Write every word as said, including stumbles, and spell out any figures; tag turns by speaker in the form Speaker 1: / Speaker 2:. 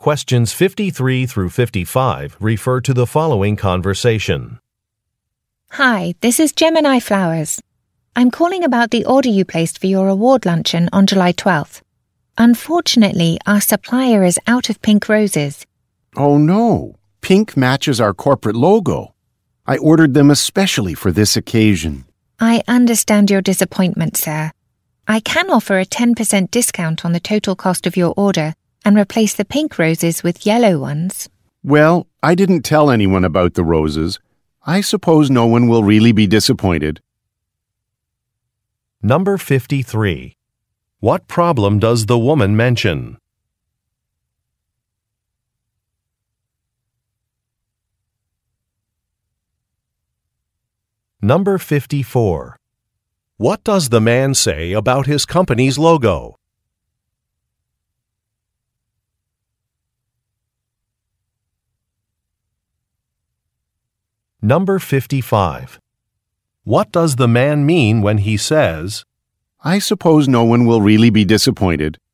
Speaker 1: Questions fifty-three through fifty-five refer to the following conversation.
Speaker 2: Hi, this is Gemini Flowers. I'm calling about the order you placed for your award luncheon on July twelfth. Unfortunately, our supplier is out of pink roses.
Speaker 3: Oh no, pink matches our corporate logo. I ordered them especially for this occasion.
Speaker 2: I understand your disappointment, sir. I can offer a ten percent discount on the total cost of your order and replace the pink roses with yellow ones.
Speaker 3: Well, I didn't tell anyone about the roses. I suppose no one will really be disappointed.
Speaker 1: Number fifty-three. What problem does the woman mention? Number fifty-four. What does the man say about his company's logo? Number fifty-five. What does the man mean when he says,
Speaker 3: I suppose no one will really be disappointed.